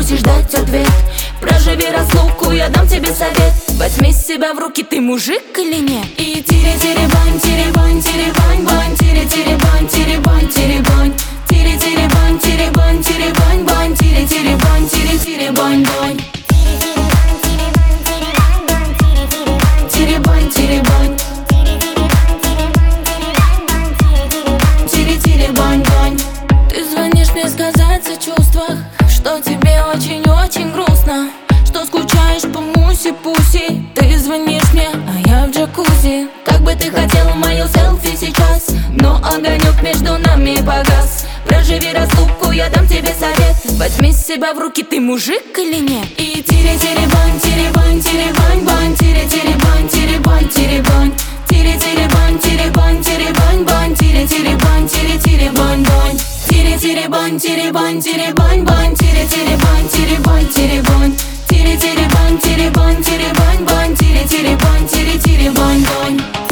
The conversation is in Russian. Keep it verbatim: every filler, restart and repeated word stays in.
пусть и ждать ответ. Проживи разлуку, я дам тебе совет. Возьми себя в руки, ты мужик или нет? И тире-тире-бань, тире-бань, тире-бань, бань, тире-тире-бань, тире-бань, тире-бань, тире-тире-бань, тире-бань, тире-бань, бань, тире-тире-бань, тире-тире-бань, бань. Тире-бань, тире-бань, тире-тире-бань, бань. Ты звонишь мне сказать о чувствах, что тебе очень-очень грустно, что скучаешь по муси-пуси. Ты звонишь мне, а я в джакузи. Как бы ты хотела мою селфи сейчас, но огонек между нами погас. Проживи разлуку, я дам тебе совет. Возьми себя в руки, ты мужик или нет? И тире-тире-бань, тире-бань, тире-бань, бань, тире-тире-бань, тире-бань, тире-бань, тире-тире-бань, тире-бань, тире-бань, бань, тире-тире-бань, тире-тире-бань, бань. Тире-тире-бань, тире-бань, тире-бань, бань, тире-тире-бань, тире-бань, тире-бань, тире-тире-бань, тире-бань, тире-бань, бань, тире-тире-бань, тире-тире-бань, бань.